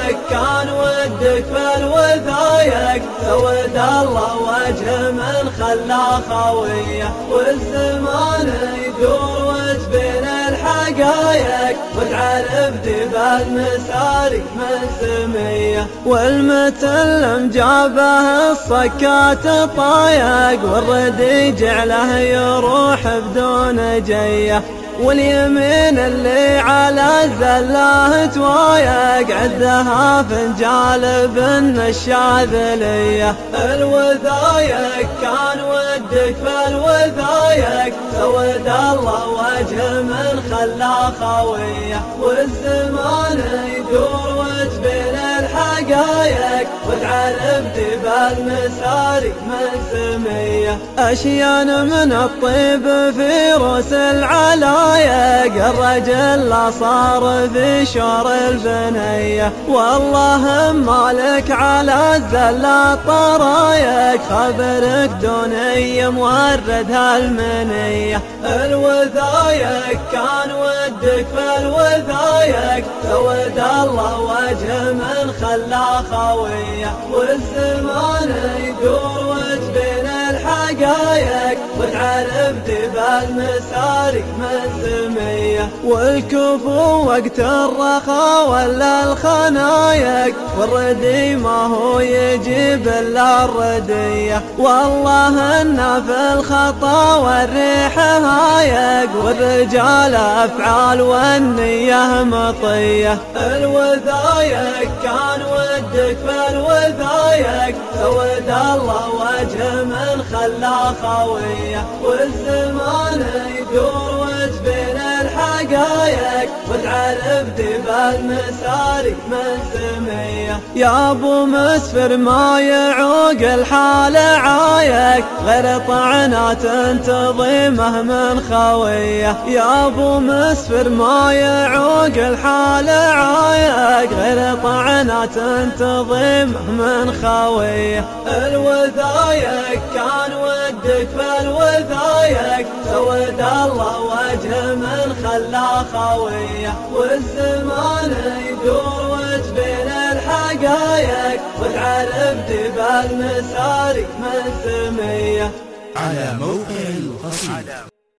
كان ودك في الوثايق، سود الله وجه من خلى خويه، والزمان يدور وتبين الحقايق، وتعرف دبال مساري من سميه، والمتلم جابه الصكات طايق، والردي جعله يروح بدون جيه، واليمين اللي على الزلاه توايق، عدها فنجال بن الشاذليه. الوثايق كان ودك في الوثايق، سود الله وجه من خلى خويه، والزمان يدور وتبين الحقايق، وتعرف دبال مساري من سميه، أشيان من الطيب في روس العلايق، الرجل لا صار في شور البنيه، والله مالك على الزلات طرايق، خبرك دوني مورد هالمنيه. الوثايق كان ودك في الوثايق، سود الله وجه من خلى خويه، والزمان يدور وتبين الحقايق، وتعرف دبال مساري من سميه، والكفو وقت الرخا ولا الخنايق، والردي ما هو يجيب الا الرديه، والله إن في الخطا والريح هايق، والرجال افعال والنيه مطيه. الوثايق كان ودك في الوثايق، سود الله وجه من خلى خويه، والزمان يدور وتبين الحقايق، وتعرف دبال مساري من سميه. يا ابو مسفر ما يعوق الحال عايق، غير طعنات تضيمه من خويه، يا ابو مسفر ما يعوق الحال عايق، غير طعنات تضيمه من خويه. الوثايق كان ودك في الوثايق، سود الله وجه من خلى خويه، والزمان يدور وتبين الحقايق، وتعرف دبال مساري من سميه. على موقع القصيدة.